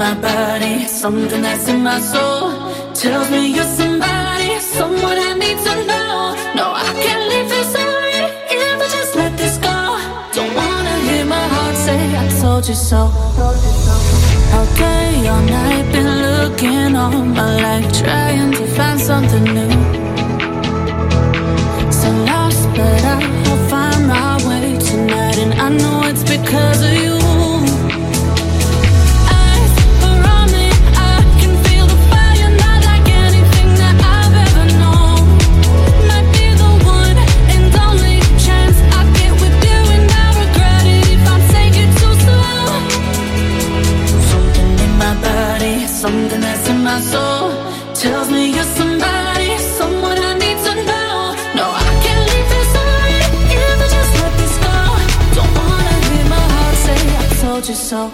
my body, something that's in my soul tells me you're somebody, someone I need to know. No, I can't leave this already if I just let this go. Don't wanna hear my heart say I told you so. All day, all night, been looking all my life, trying to find something new. So lost, but I'll find my way tonight, and I know it's because of you. Something that's in my soul tells me you're somebody, someone I need to know. No, I can't leave this already if I just let this go. Don't wanna hear my heart say I told you so.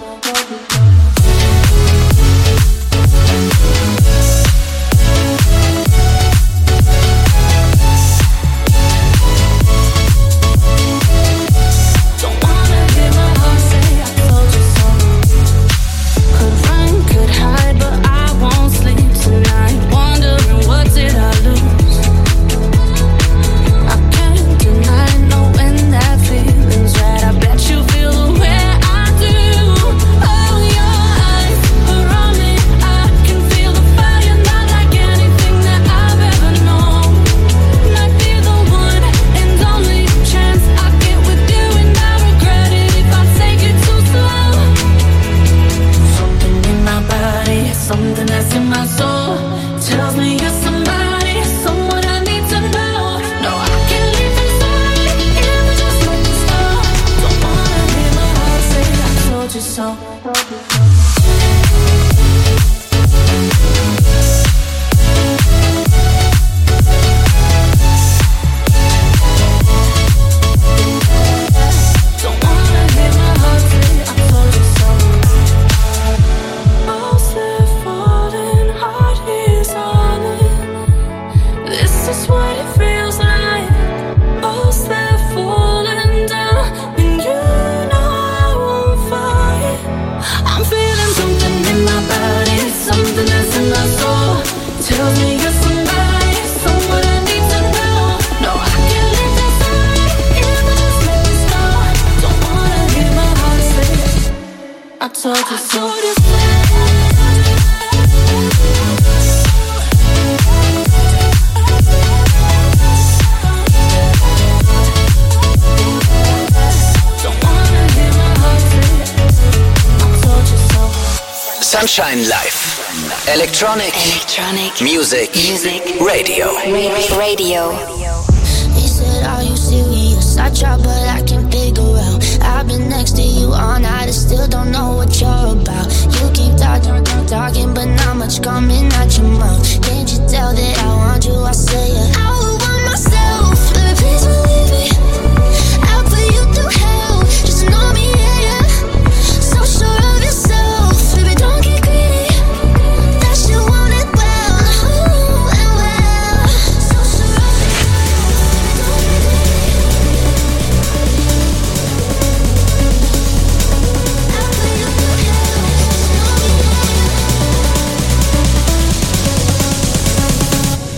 Sunshine Life. Electronic music radio. He said, are you serious? I try, but I can't figure out. I've been next to you all night, I still don't know what you're about. You keep talking, but not much coming out your mouth. Can't you tell that I want you? I say it. I would want myself, baby, please believe me. I'll put you through hell, just to know me, yeah. So sure of yourself, baby, don't get greedy. That you want it well, and well. So sure of yourself, don't get greedy. I'll put you through hell, just to know me, yeah.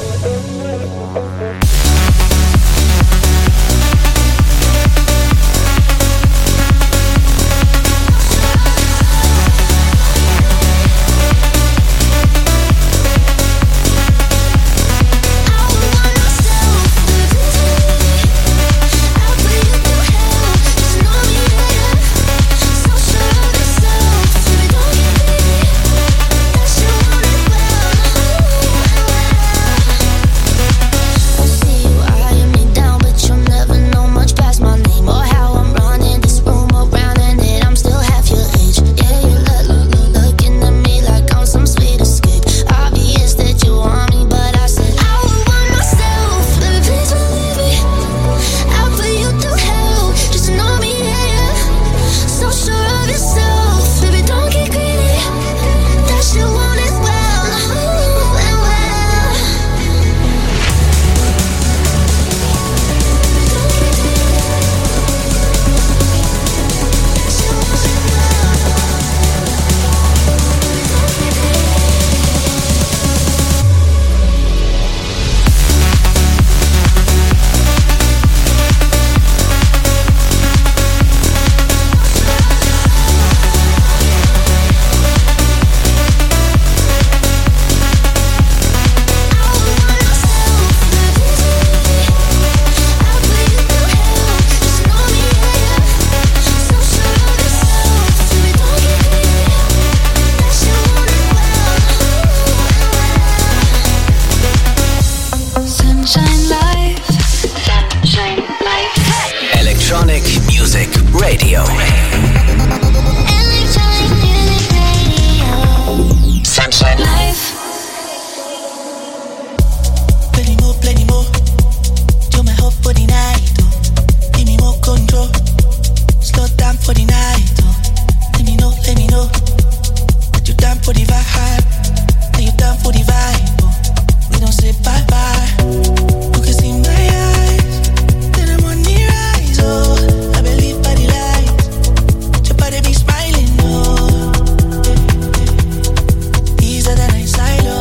Electronic Music Radio. Electronic music radio. Sunshine Life. Plenty more. Do my hope for the night. Oh. Give me more control. Slow down for the night. Oh. Let me know. That you down for the vibe. Are you down for the vibe? Oh. We don't say bye bye. You can see my eyes. Then I'm on the rise. Oh, I believe by the light. Your body be smiling. Oh, easier than I silo.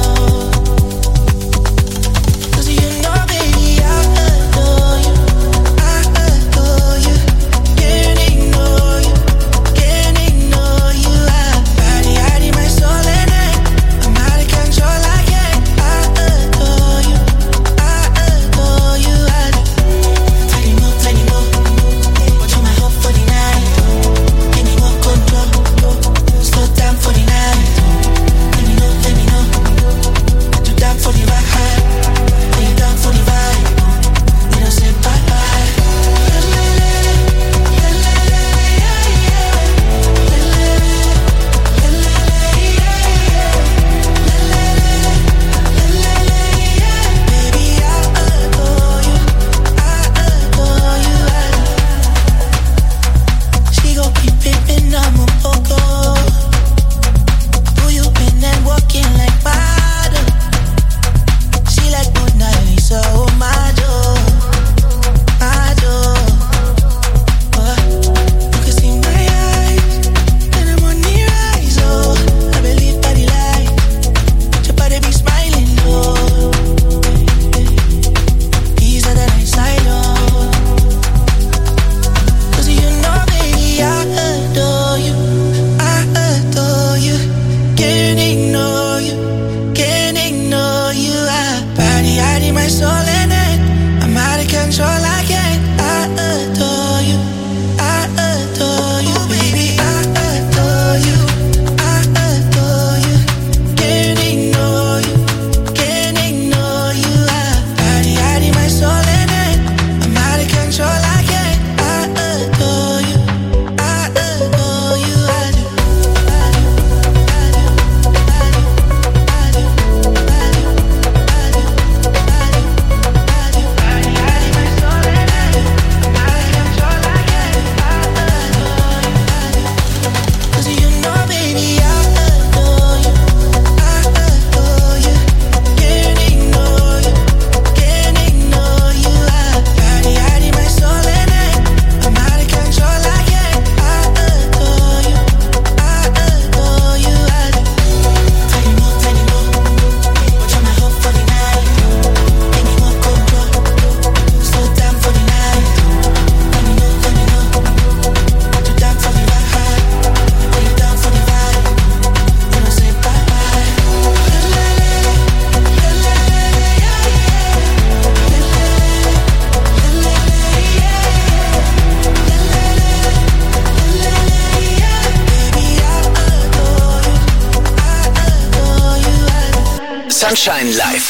Sunshine Live.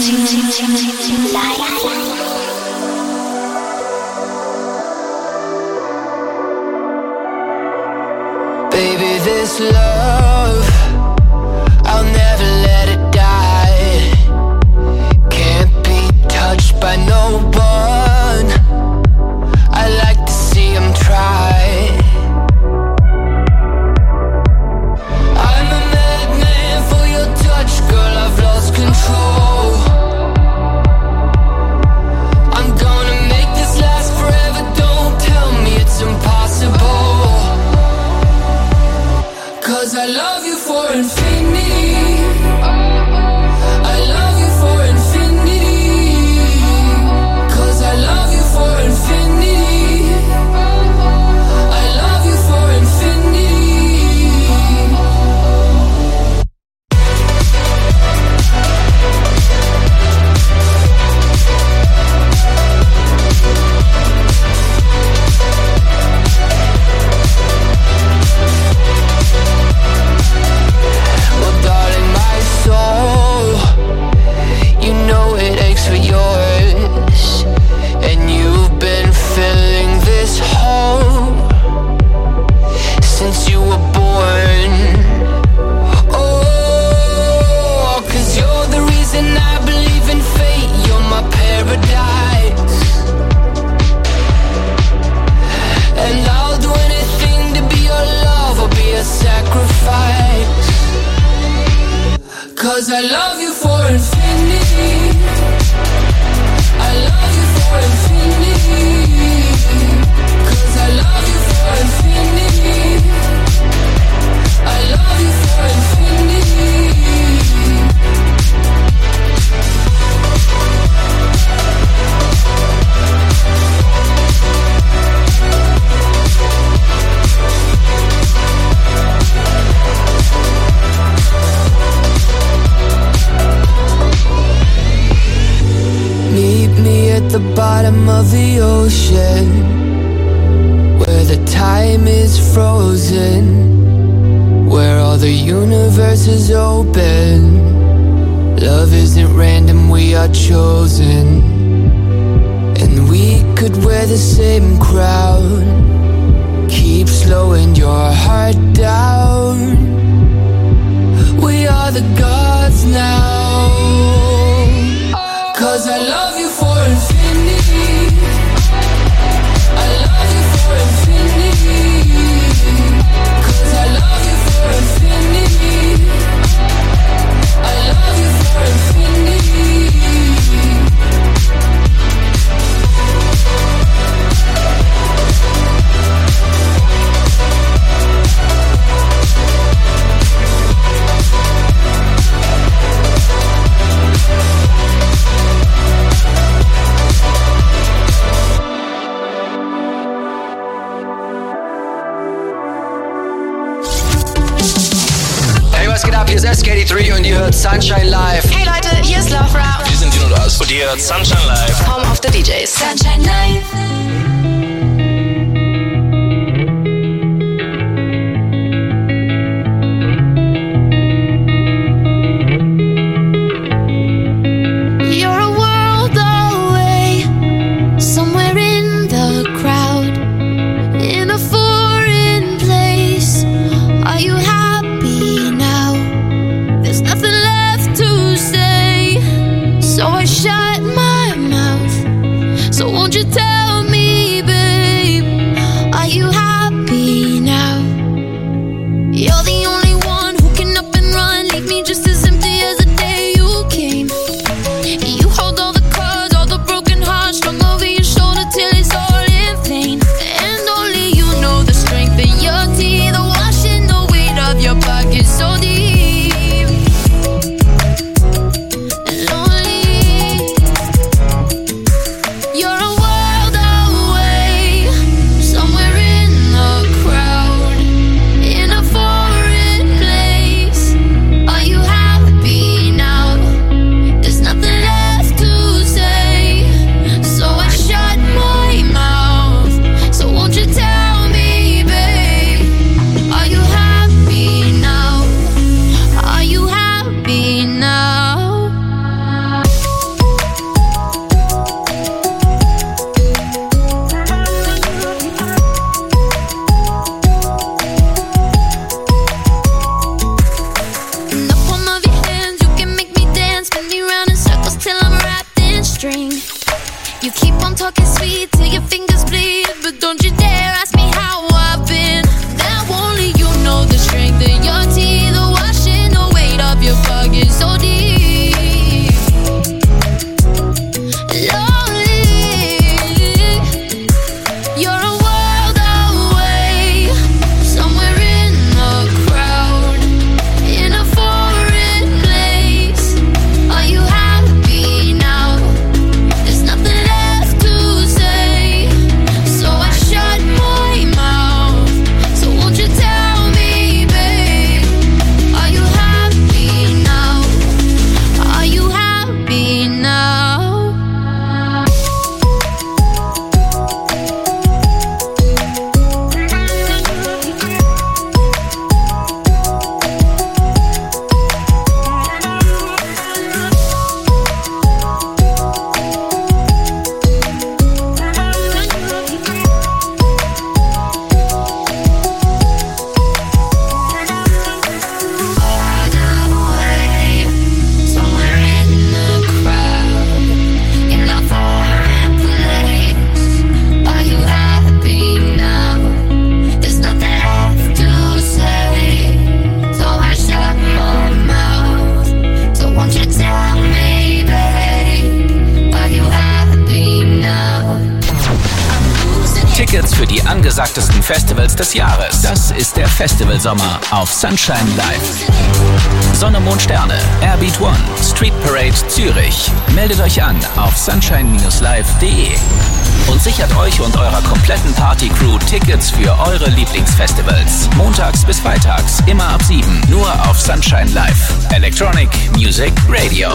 Baby, this love, I'll never let it die. Can't be touched by no one. I like to see them try. I'm a madman for your touch, girl, I've lost control. I'm gonna make this last forever, don't tell me it's impossible. 'Cause I love you for infinity. I love you for infinity. 'Cause I love you for infinity. I love you for infinity. 'Cause I love you for infinity. I love you for infinity. Meet me at the bottom of the ocean, where the time is frozen, where all the universe is open. Love isn't random, we are chosen. And we could wear the same crown. Keep slowing your heart down. We are the gods now. 'Cause I love you for infinity. I love you for infinity. 'Cause I love you for infinity. I love you for infinity. Was geht ab? Hier ist SKD3 und ihr hört Sunshine Live. Hey Leute, hier ist Laufra. Wir sind Dino und As und ihr hört Sunshine Live. Home of the DJs. Sunshine Live. Shut my mouth. So won't you tell me Tickets für die angesagtesten Festivals des Jahres. Das ist der Festivalsommer auf Sunshine Live. Sonne, Mond, Sterne, Airbeat One, Street Parade Zürich. Meldet euch an auf sunshine-live.de und sichert euch und eurer kompletten Party-Crew Tickets für eure Lieblingsfestivals. Montags bis freitags, immer ab 7, nur auf Sunshine Live. Electronic Music Radio.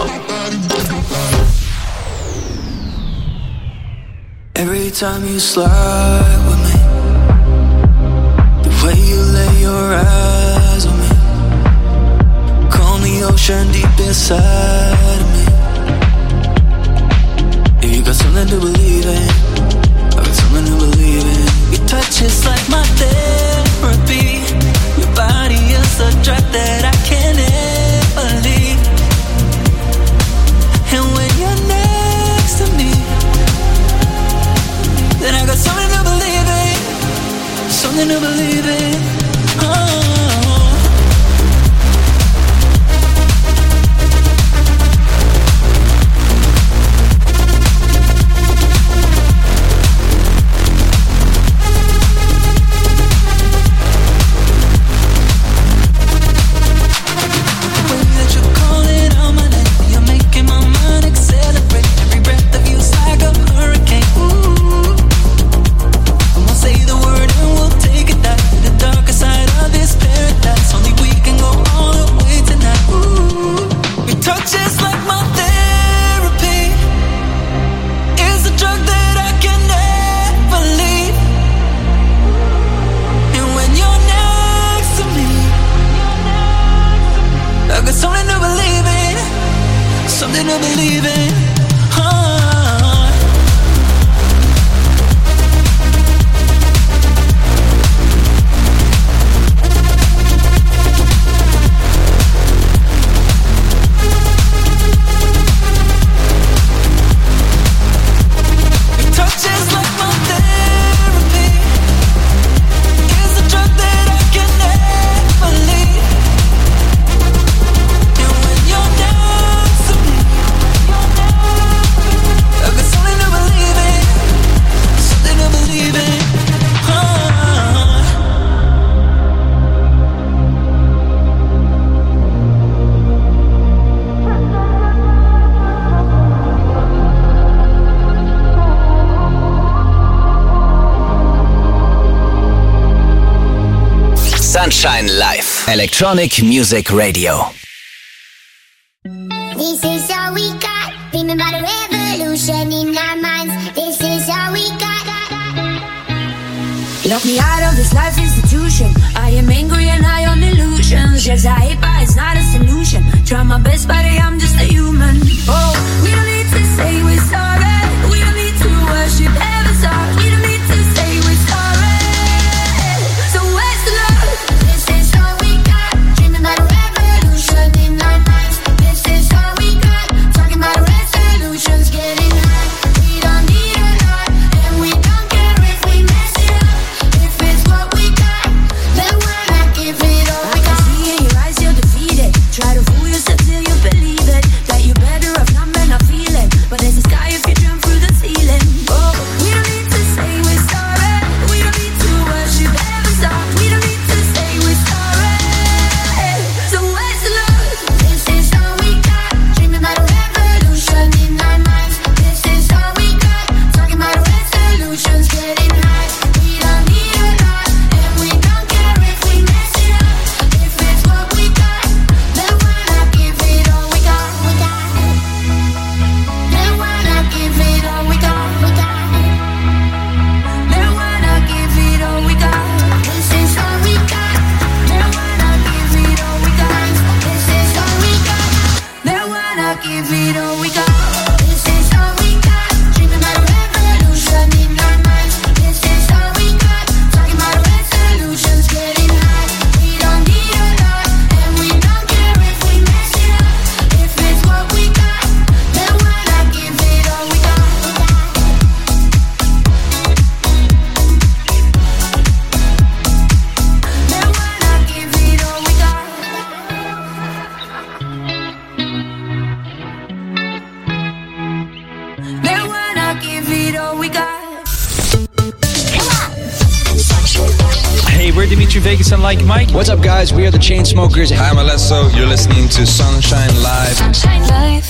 Every time you slide with me, the way you lay your eyes on me, calm the ocean deep inside of me. If you got something to believe in, I got something to believe in. Your touch is like my therapy. Your body is a drug that I can't ever leave. And when you're next to me, then I got something to believe in, something to believe in. Oh. Sunshine Live. Electronic Music Radio. This is all we got. Dreaming about a revolution in our minds. This is all we got. Lock me out of this life institution. I am angry and high on illusions. Yes, I hate, but it's not a solution. Try my best, but I'm just a human. Oh, we don't need to say we're sorry. We don't need to worship heaven's heart. We don't need to say we're sorry. So where's the love? This is all we got. Dreaming about a revolution in our minds. This is all we got. Talking about resolutions, getting high. We don't need a lot, and we don't care if we mess it up. If it's what we got, then why not give it all we got? I can see in your eyes you're defeated. Try to fool yourself till you believe it. That you're better off, not men, I feel it. But there's a sky if you dream. We're Dimitri Vegas and Like Mike. What's up, guys? We are the Chainsmokers. Hi, I'm Alesso. You're listening to Sunshine Live. Sunshine Live.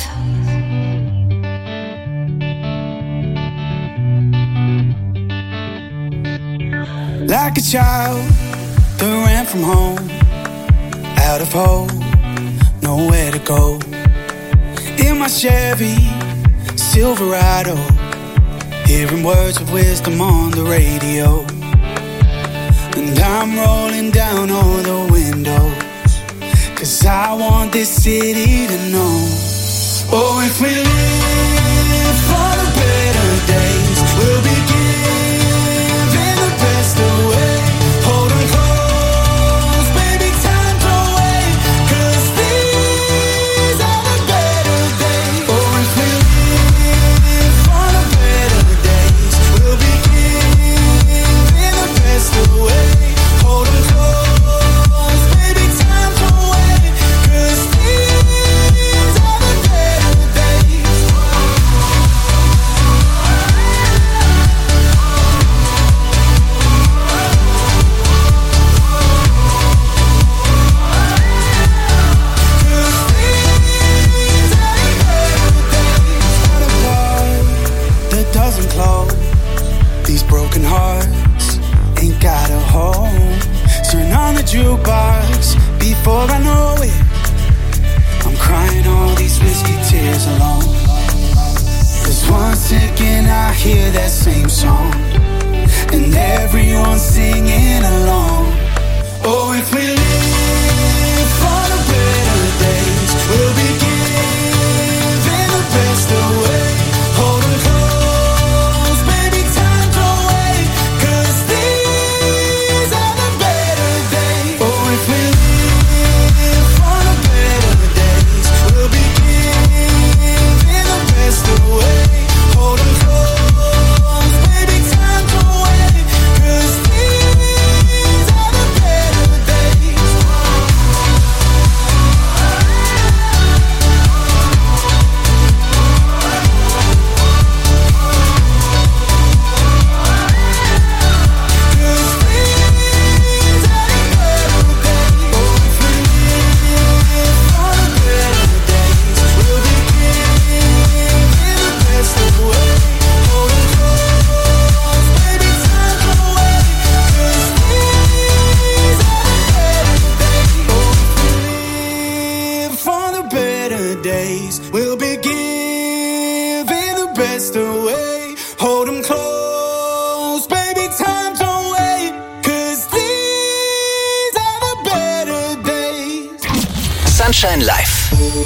Like a child that ran from home, out of hope, nowhere to go. In my Chevy Silverado, hearing words of wisdom on the radio. And I'm rolling down all the windows, 'cause I want this city to know. Oh, if we live for the better days, we'll be giving the best away. Hold 'em close, baby, time to wait, 'cause these are the better days. Oh, if we live for the better days, we'll be giving the best away. Hold 'em close, baby, time to wait, 'cause these are the better days. That doesn't close. These broken hearts ain't got a home. Turn on the jukebox before I know it. I'm crying all these whiskey tears alone. 'Cause once again I hear that same song, and everyone's singing along. Oh, if we live for the better days, we'll be giving the best away. Hold 'em close, baby, time to wait, 'cause these are the better days. Oh, if we live for the better days, we'll be giving the best away. Hold 'em close, baby, time to wait, 'cause these are the better days. We'll be giving the best away. Hold 'em close, baby, time to wait, 'cause these are the better days. Sunshine Live.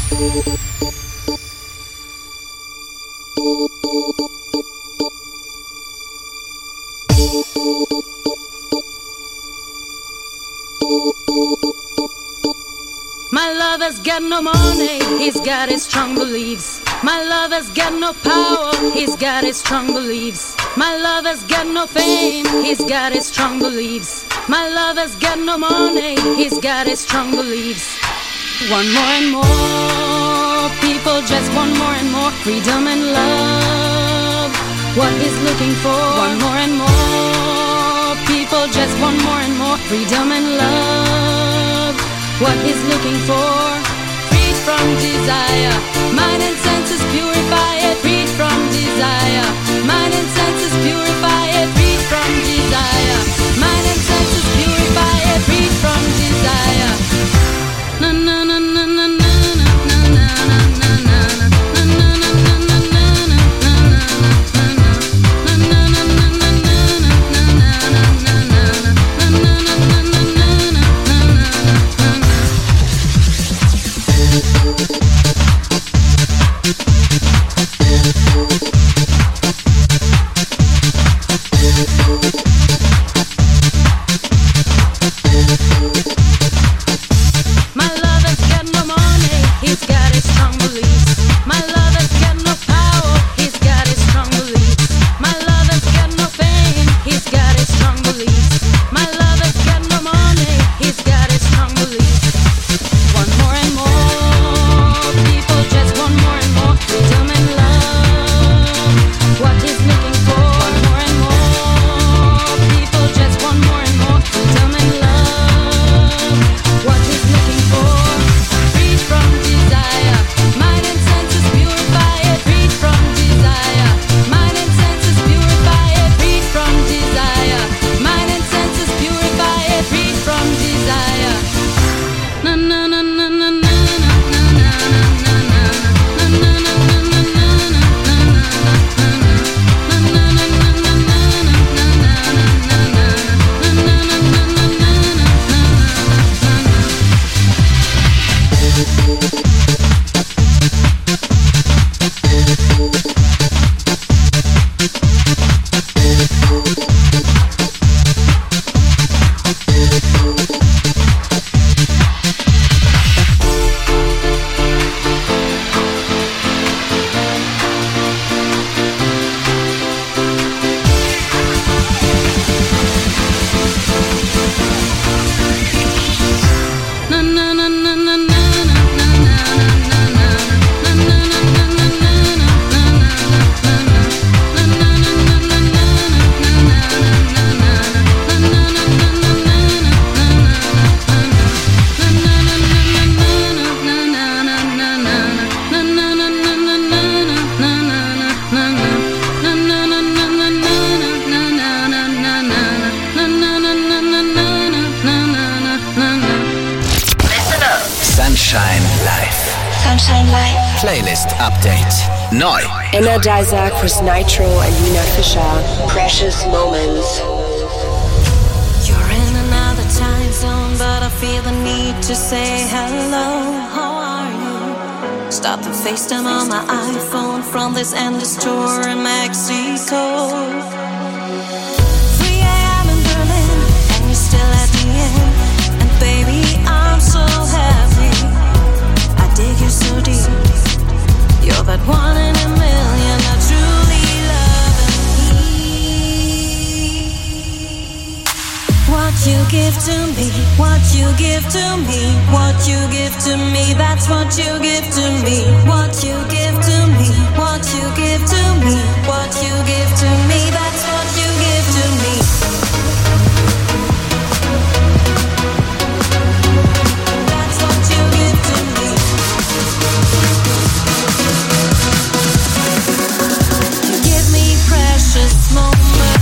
My lover's got no money, he's got his strong beliefs. My lover's got no power, he's got his strong beliefs. My lover's got no fame, he's got his strong beliefs. My lover's got no money, he's got his strong beliefs. Want more and more, people just want more and more freedom and love. What he's looking for, want more and more, people just want more and more freedom and love. What he's looking for, freed from desire, mind and senses purify it, freed from desire, mind and senses purify it, freed from desire, mind and senses purify it, freed from desire. Na na na na na na na na na na Sunshine Live. Playlist Update. Neu. Energizer, Chris Nitro and Nina Fischer. Precious Moments. You're in another time zone, but I feel the need to say hello. How are you? Stop the FaceTime on my iPhone from this endless tour in Mexico. 3 a.m. in Berlin, and you're still at the end. And baby, I'm so happy. I dig you so deep. You're that one in a million I truly love and need. What you give to me, what you give to me, what you give to me, that's what you give to me. What you give to me, what you give to me, what you give to me, that's what you give to me. That's what you give to me. You give me precious moments.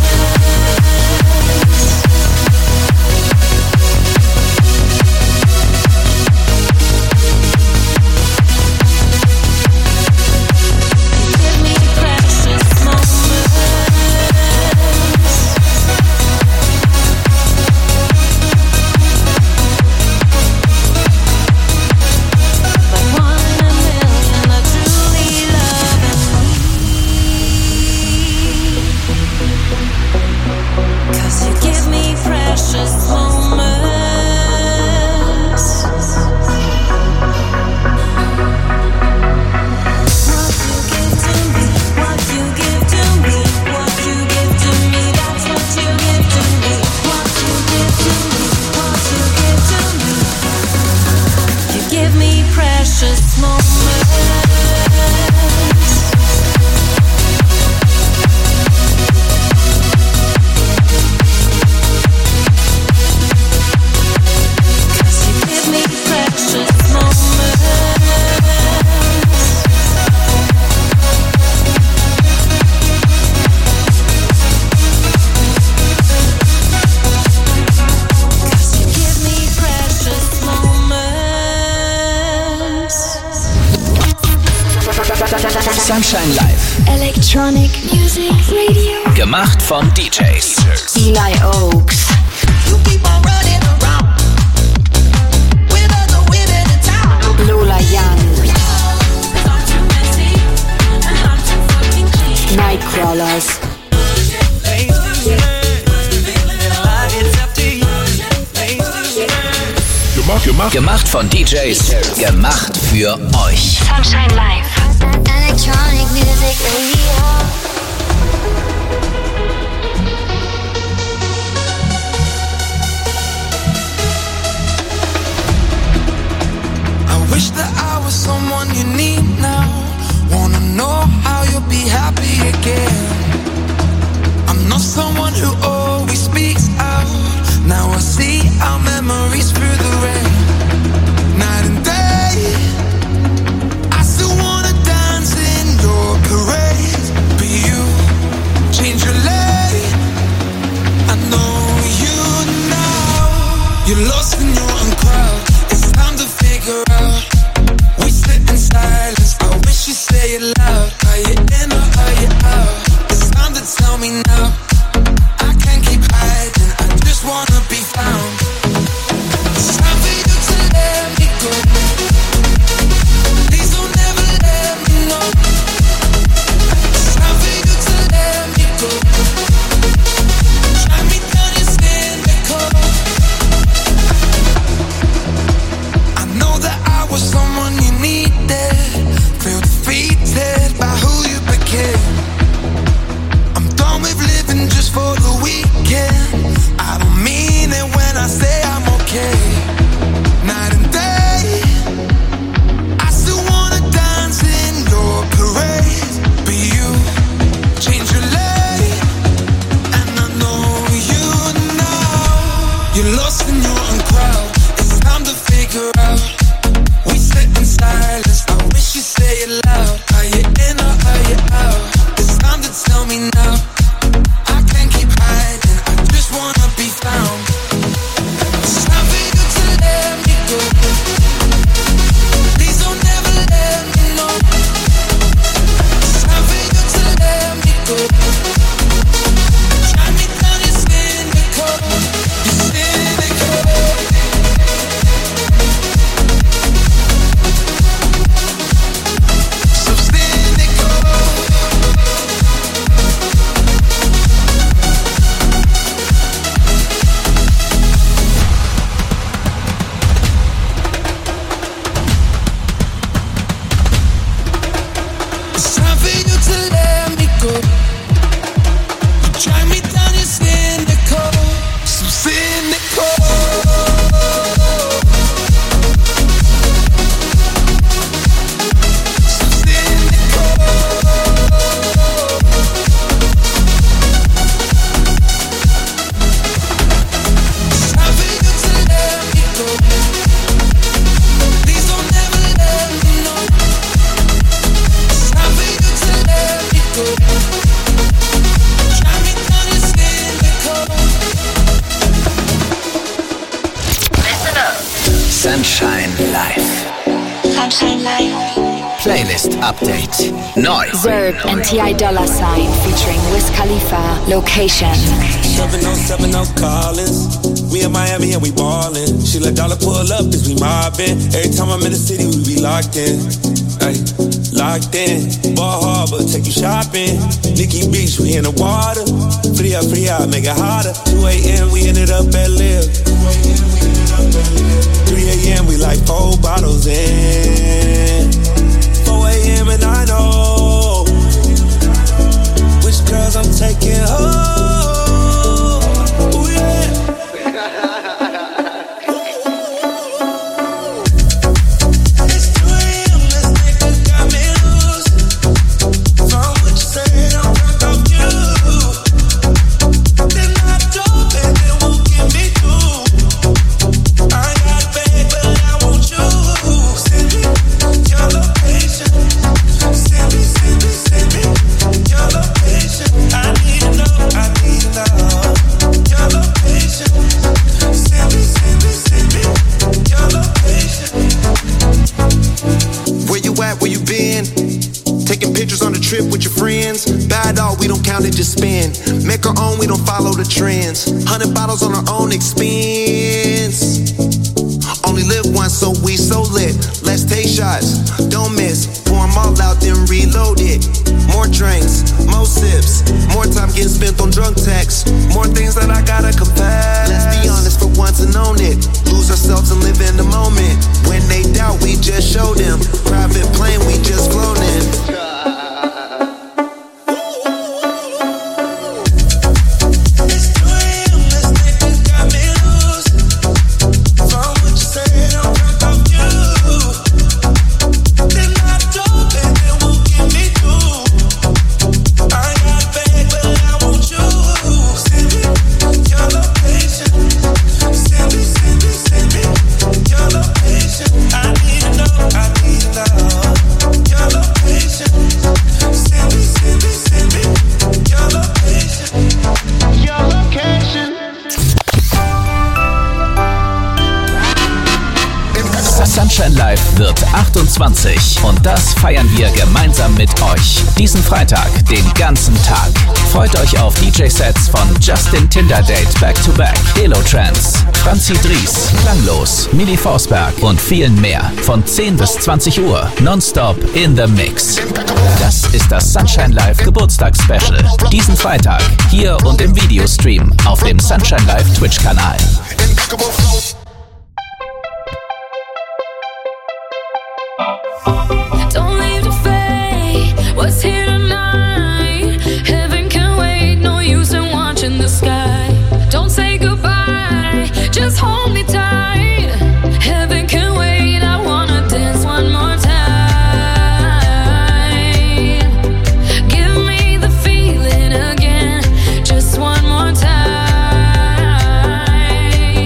Sunshine Live. Electronic Music Radio. Gemacht von DJs. Eli Oaks. You keep on running around with other women in town. Lola Young. Nightcrawlers. Gemacht von DJs. Gemacht für euch. Sunshine Live. Electronic Music Radio. I wish that I was someone you need now. Wanna know how you'll be happy again. I'm not someone who always speaks out. Now I see our memories through the rain. Night and day, I still wanna dance in your parade. But you change your lane. I know you now. You're lost in your own crowd. It's time to figure out. We sit in silence. I wish you say it loud. Are you in or are you out? It's time to tell me now. I can't keep hiding. I just wanna be found. It's time for you to let me go. Please don't ever let me know. It's time for you to let me go. Drag me down your cynical. I know that I was someone you needed. Feel defeated by who you became. I'm done with living just for the weekend. I don't mean it when I say I'm okay. Night and day, I still wanna dance in your parade. But you change your lane, and I know you now. You're lost in your own crowd. It's time to figure out. We sit in silence. I wish you say it loud. Are you in or are you out? It's time to tell me now. I can't keep hiding. I just wanna be found. It's time for you to let me go. Please don't ever let Sunshine Live. Sunshine Live. Playlist Update. Neu. Zerb and T.I. Dolla $ign featuring Wiz Khalifa. Location. 7070 Collins. We in Miami and we ballin'. She let Dollar pull up cause we mobbin'. Every time I'm in the city we be locked in. Ay, locked in. Ball Harbor, take you shopping. Nikki Beach, we in the water. Free out, make it hotter. 2 a.m. we ended up at Live. 3 a.m. we like 4 bottles in. 4 a.m. and I know which girls I'm taking home. Ooh, yeah. It's 2 a.m. This nigga got me loose. From what you said, I'm drunk off you. Then I dope and then won't get me through. I got a bag, but I want you. Send me your location. Send me your location. I need to know your location. Send me your location. Where you at, where you been? Taking pictures on the trip with your friends. Bad all, we don't count it, just spend. Make our own, we don't follow the trends. 100 bottles on our own expense. Only live once, so we so lit. Let's take shots, don't miss. Pour them all out, then reload it. More drinks, more sips. More time getting spent on drunk texts. More things that I gotta confess. Let's be honest for once and own it. Lose ourselves and live in the moment. When they doubt, we just show them. Private plane, we just flown in. Sunshine Live wird 28 und das feiern wir gemeinsam mit euch. Diesen Freitag, den ganzen Tag. Freut euch auf DJ-Sets von Justin Tinderdate Back to Back, Elotrance, Franzi Dries, Klanglos, Mili Forsberg und vielen mehr. Von 10 bis 20 Uhr, nonstop in the Mix. Das ist das Sunshine Live Geburtstagsspecial. Diesen Freitag, hier und im Videostream auf dem Sunshine Live Twitch-Kanal. Don't leave the fate, what's here tonight? Heaven can wait, no use in watching the sky. Don't say goodbye, just hold me tight. Heaven can wait, I wanna dance one more time. Give me the feeling again, just one more time.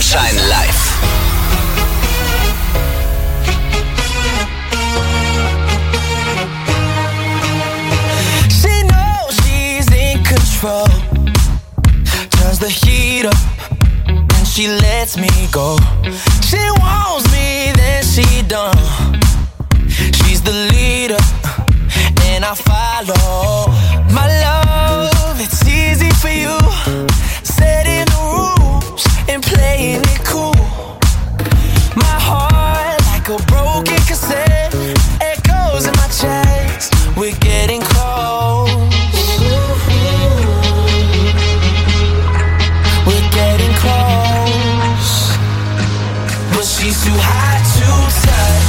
Sunshine Live. She knows she's in control. Turns the heat up and she lets me go. She wants me, then she done. She's the leader and I follow. My love, it's easy for you. Setting the rules and playing it cool. My heart like a broken cassette, echoes in my chest. We're getting close. We're getting close. But she's too hot to touch.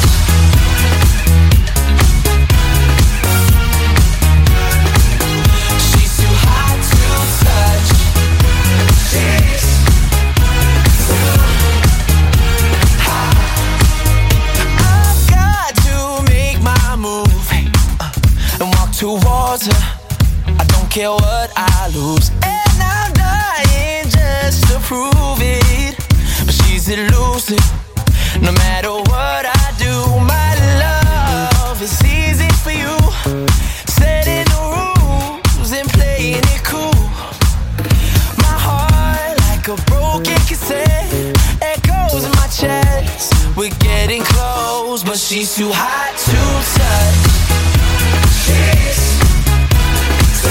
She's too hot to touch. She's too hot. I've got to make my move and walk towards her. I don't care what I lose, and I'm dying just to prove it. But she's elusive, no matter what I do. My love is easy for you. Setting the rules and playing it cool. My heart like a broken cassette, echoes in my chest. We're getting close, but she's too hot to touch. She's too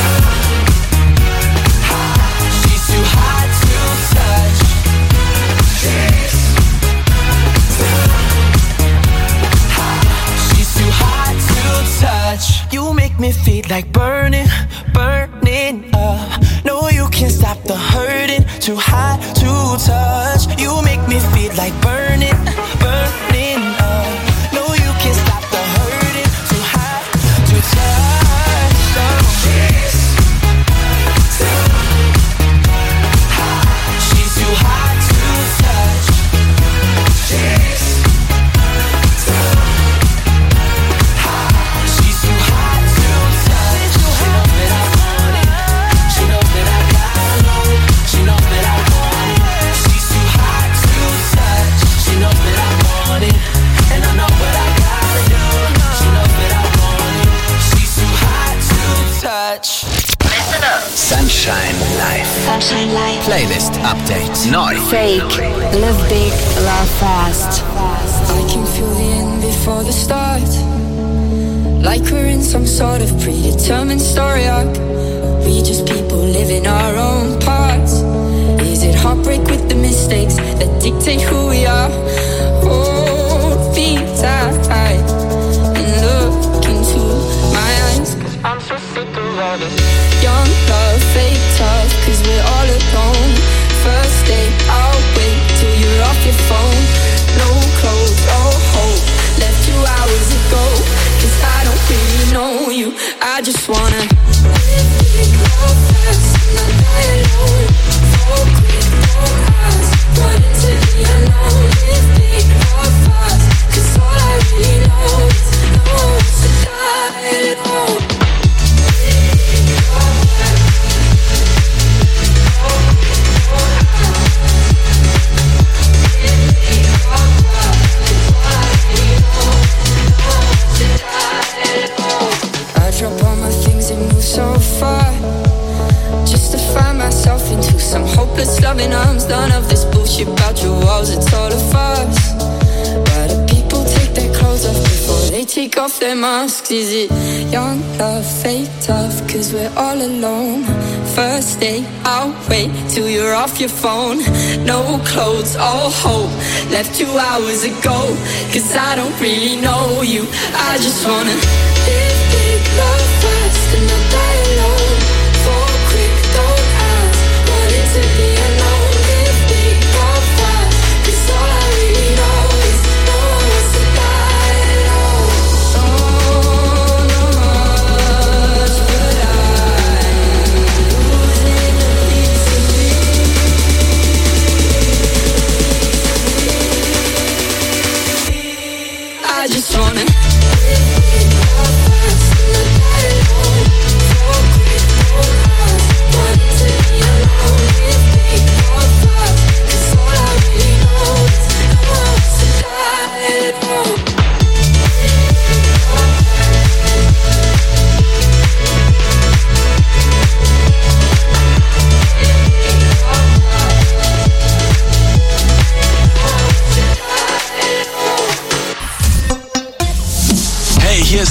hot. She's too hot to touch. She's too hot. She's too hot to touch. You make me feel like burning, burning up. No, you can't stop the hurting. Too hot to touch. You make me feel like burning, burning up. No, you can't stop the hurting. Too hot to touch. She's too hot. She's too hot to touch. She's too hot. She's too hot to touch. She knows that I want it. She knows that I gotta know. She knows that I want it. She's too hot to touch. She knows that I want it, and I know what I gotta do. She knows that I want it. She's too hot to touch. Listen up. Sunshine Live. Sunshine Live. Playlist Update. Neu. Fake. Live big, love fast. I can feel the end before the start. Like we're in some sort of predetermined story arc. We just people living our own parts. Is it heartbreak with the mistakes that dictate who we are? Hold me tight and look into my eyes, 'cause I'm so sick of all this young love, fake tough, 'cause we're all alone. First day, I'll wait till you're off your phone. No clothes, oh hope, left 2 hours ago. 'Cause I don't really know you, I just wanna live big, love fast, not die alone. So quick, don't ask, running to the unknown. Live big, love fast, 'cause all I really know is no one to die alone. I drop all my things and move so far, just to find myself into some hopeless loving arms. None of this bullshit about your walls, it's all a farce. Why do people take their clothes off before they take off their masks? Is it young love, fake tough, 'cause we're all alone. First day, I'll wait till you're off your phone. No clothes, all hope, left 2 hours ago. 'Cause I don't really know you, I just wanna live big, love fast, and not die alone. Fall quick, don't ask, wanting to be alone. Live big, love fast, 'cause all I really know is no one wants to die alone. Don't know much, but I'm losing a piece of me. I just wanna live big, love fast, and not die alone. Fall quick,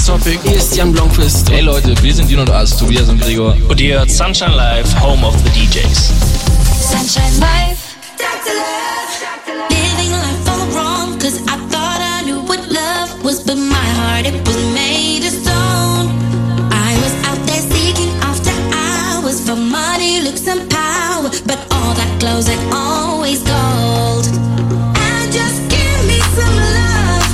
Topic. Hier ist Jan Blomqvist. Hey Leute, wir sind Dino und As, Tobias und Gregor. Und ihr hört Sunshine Live, Home of the DJs. Sunshine Life, living life all wrong, cause I thought I knew what love was, but my heart, it was made of stone. I was out there seeking after hours for money, looks and power, but all that clothes ain't always gold. And just give me some love,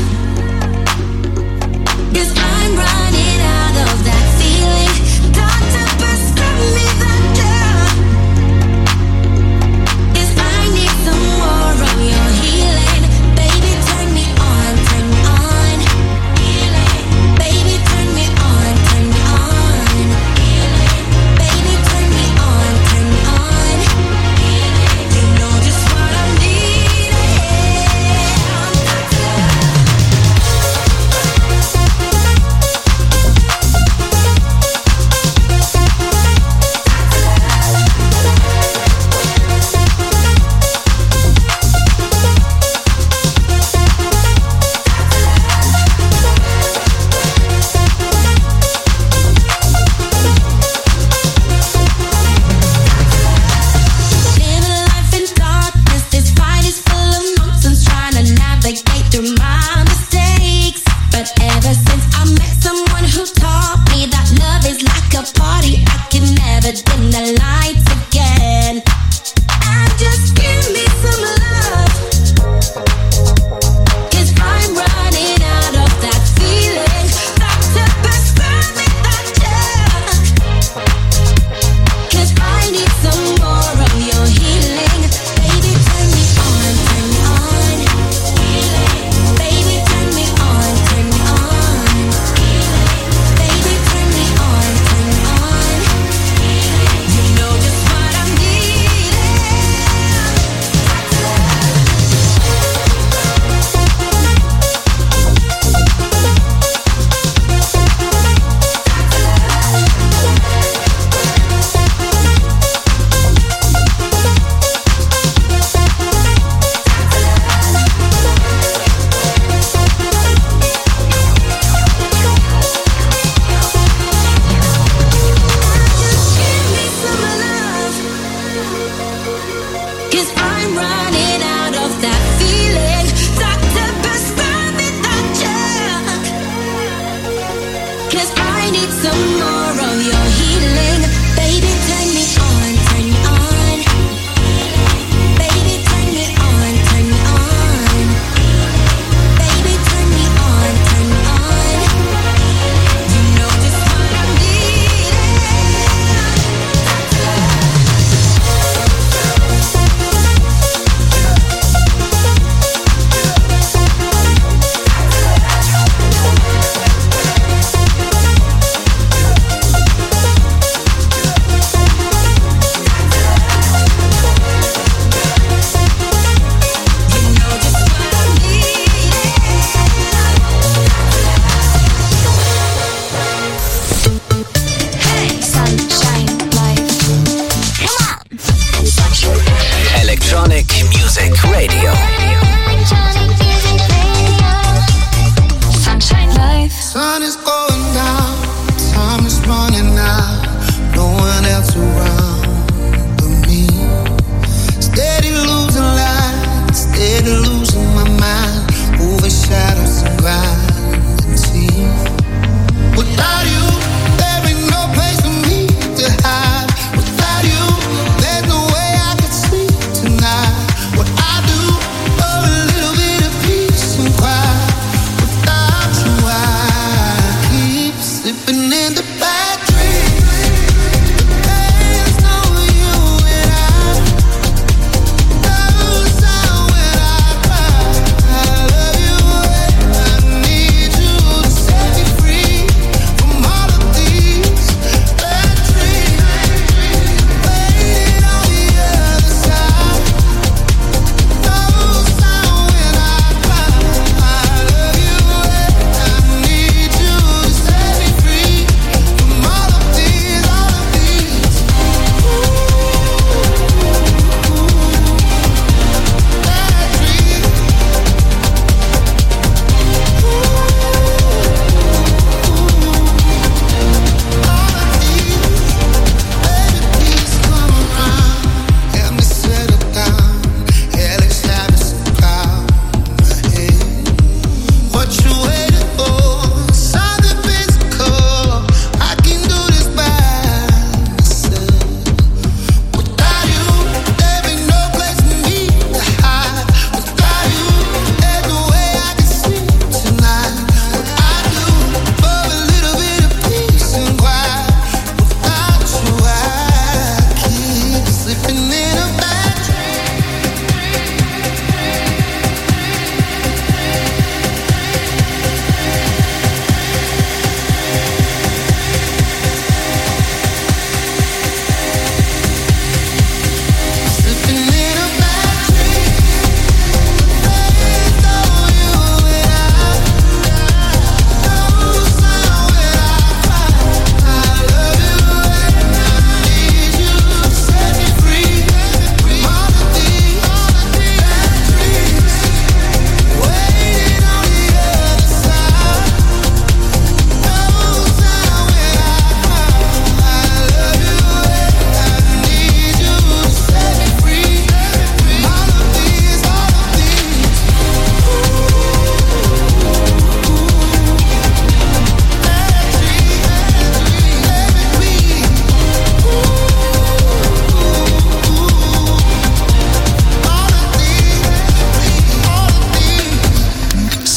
cause I'm running out of that feeling. Doctor, prescribe me that drug, cause I need some more of your healing. Baby, turn me on, turn me on. Healing. Baby, turn me on, turn me on. Healing. Baby, turn me on, turn me on. Healing. You know just what I need.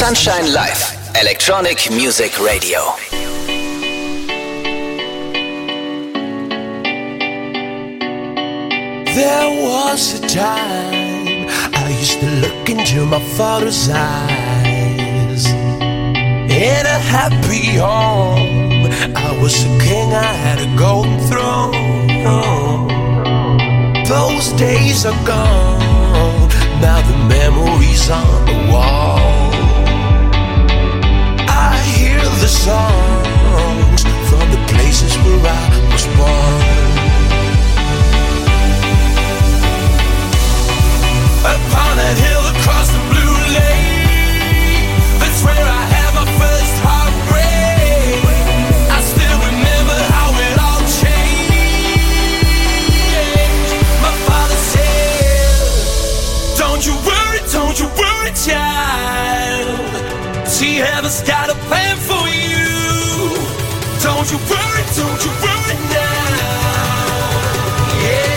Sunshine Live, Electronic Music Radio. There was a time I used to look into my father's eyes. In a happy home, I was a king, I had a golden throne. Those days are gone, now the memories on the wall. I hear the songs from the places where I was born. Upon that hill across the blue lake, that's where I had my first heartbreak. I still remember how it all changed. My father said, don't you worry, child. See, heaven's got a plan for you. Don't you worry now. Yeah.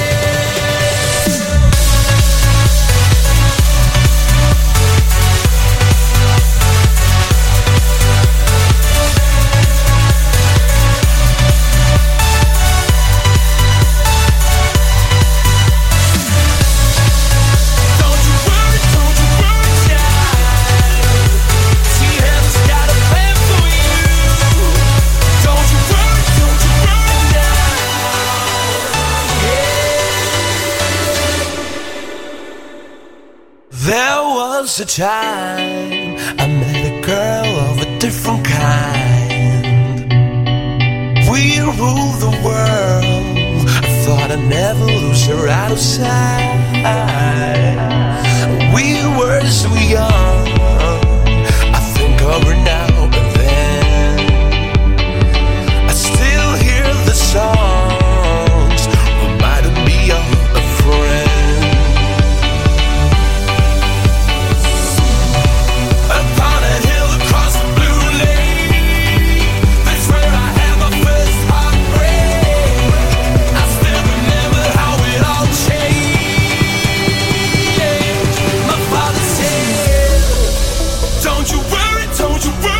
There was a time I met a girl of a different kind. We ruled the world. I thought I'd never lose her out of sight. We were so young, I think of her now and then. I still hear the songs reminding me of a friend. Don't you worry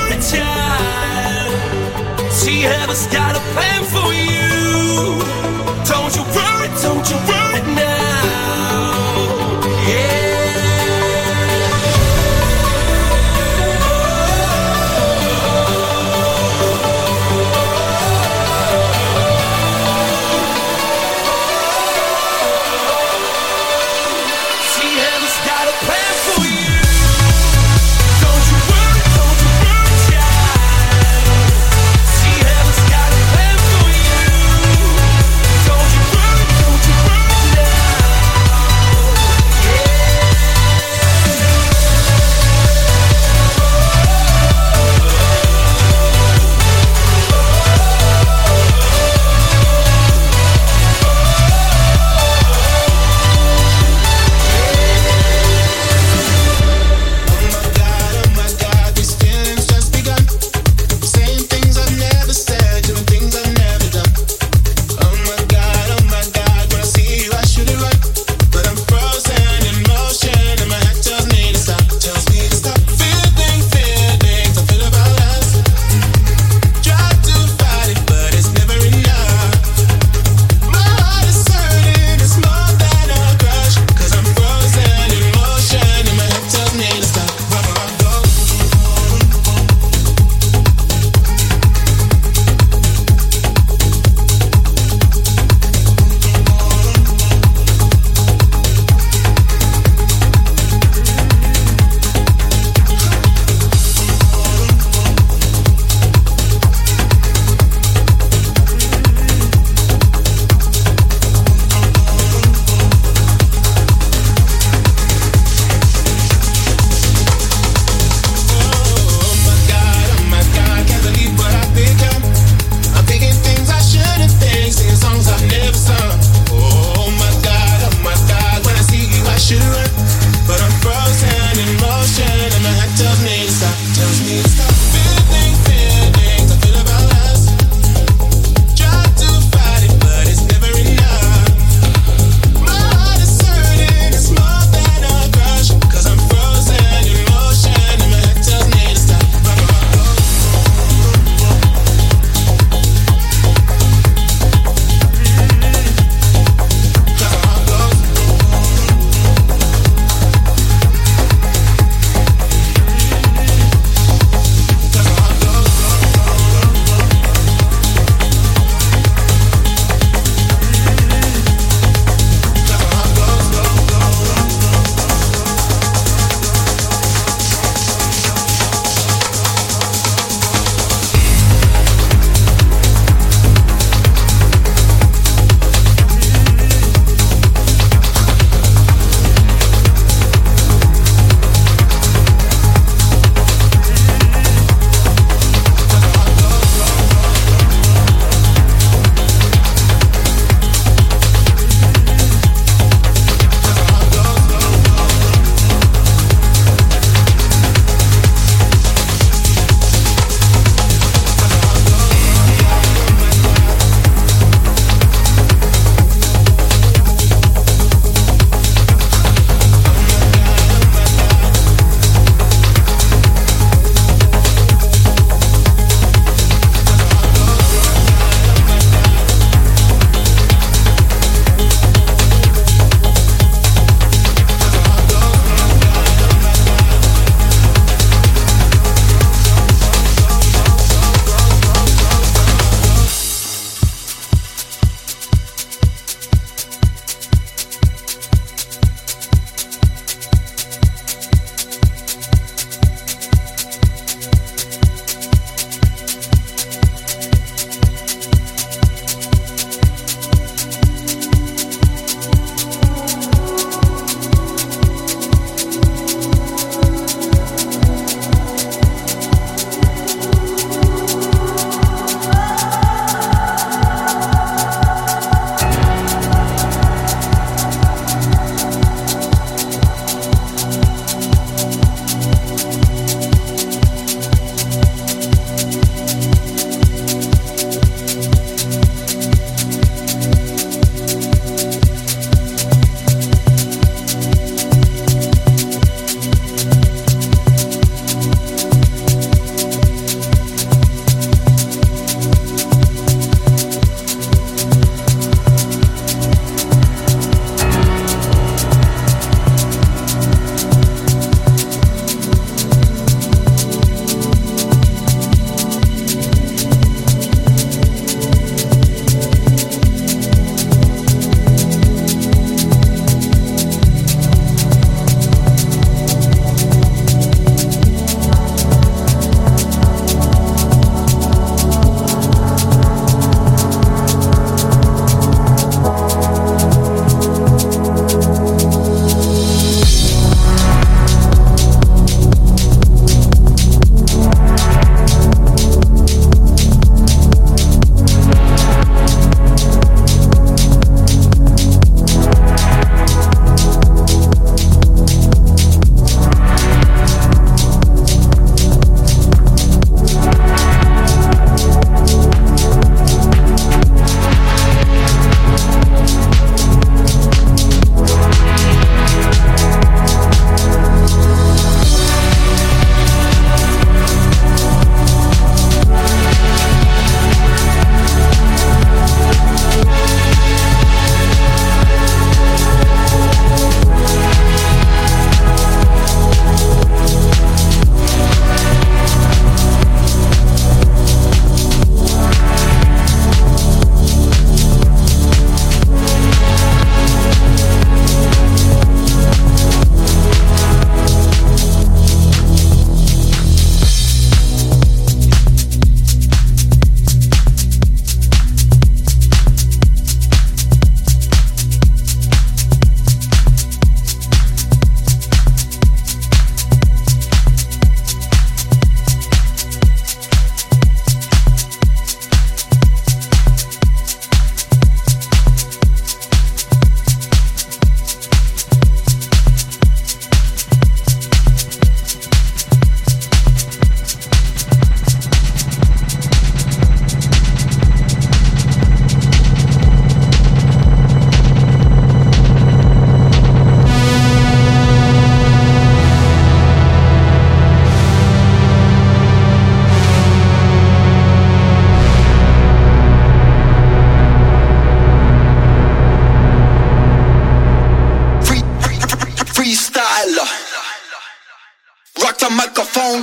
microphone.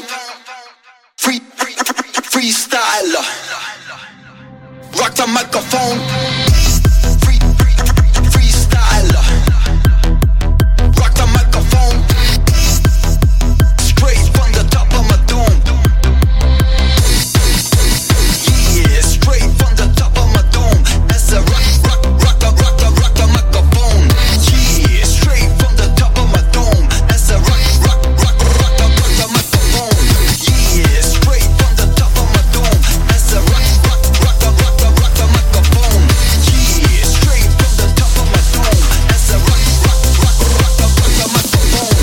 Freestyler. Rock the microphone. Freestyler. Rock the microphone. Straight from the top of my dome. Yeah, straight from the top of my dome. That's a rock the microphone. Yeah, straight from the top of my dome. That's a rock the microphone. Yeah, straight from the top of my dome. That's a rock the microphone. Yeah, straight from the top of my dome. That's a rock the microphone.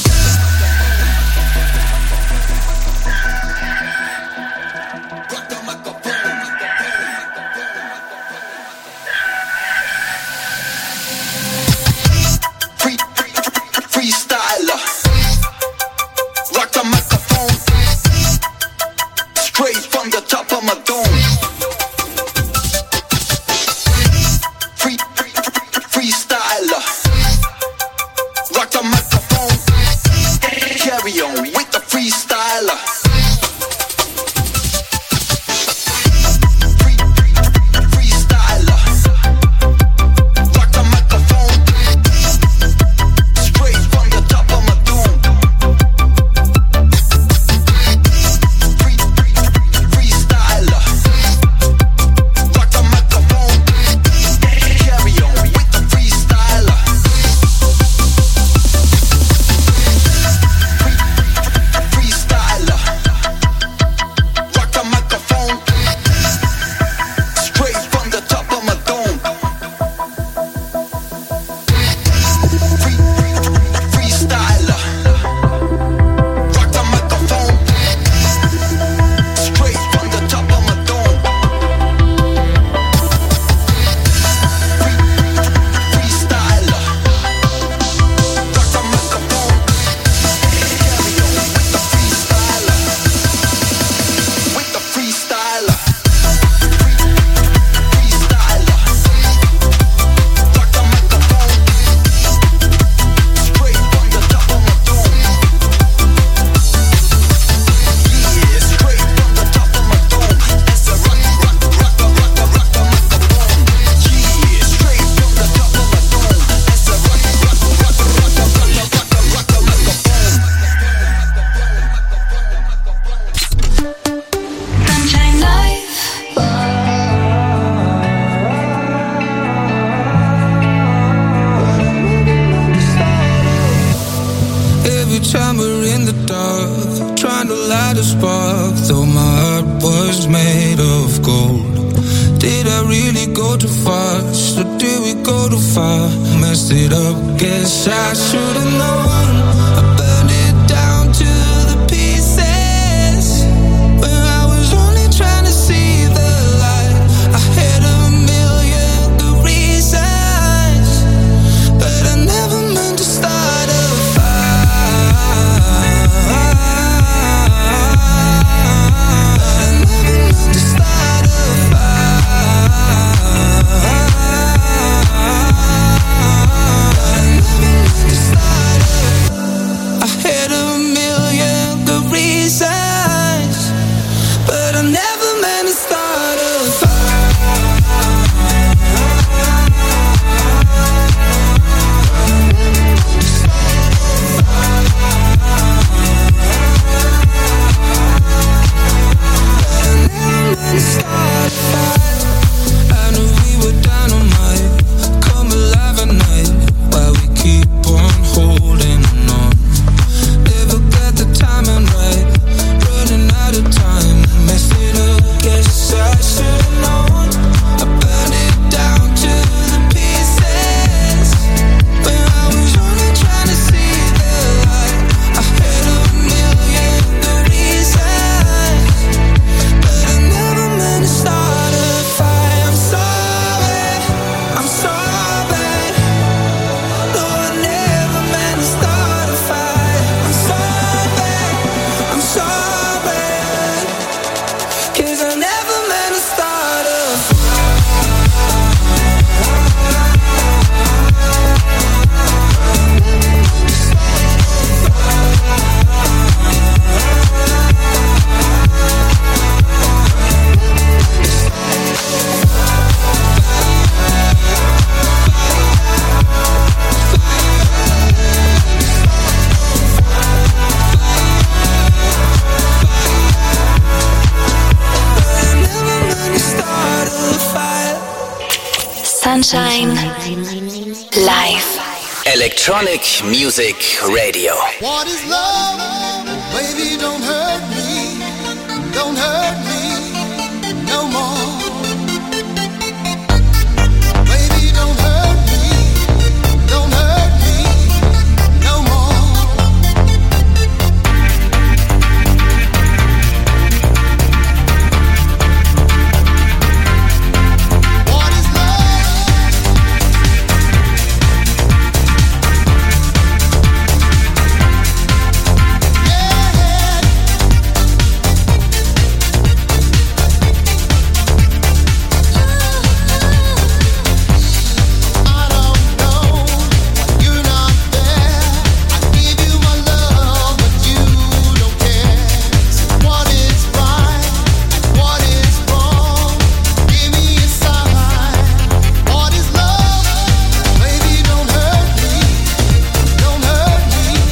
Freestyler. Rock the microphone. Straight from the top of my dome. Freestyler. Rock the microphone. Carry on with the freestyler. Freestyler. Rock the microphone. Straight from the top of my dome. Freestyler. Rock the microphone. Carry on with the freestyler. Freestyler. Rock the microphone. Straight from the top of my dome. Freestyler. Rock the microphone. Straight from the top of my dome. Freestyler. Rock the microphone. Carry on with the freestyler. With the freestyler. Freestyler. Rock the microphone. Straight from the top of my dome. Yeah, straight from the top of my dome. That's a rock the microphone. Yeah, straight from the top of my dome. That's a rock the microphone. Sunshine Life. Every time we're in the dark, trying to light a spark, though my heart was made of gold. Did I really go too fast, or did we go too far? Messed it up, guess I should've known. I burned it down to the pieces, when I was only trying to see the light. I had a million good reasons, but I never meant to start a fire. I never meant to start a fire. I never meant to start a Sunshine Live. Electronic Music Radio. What is love? Baby, don't hurt me.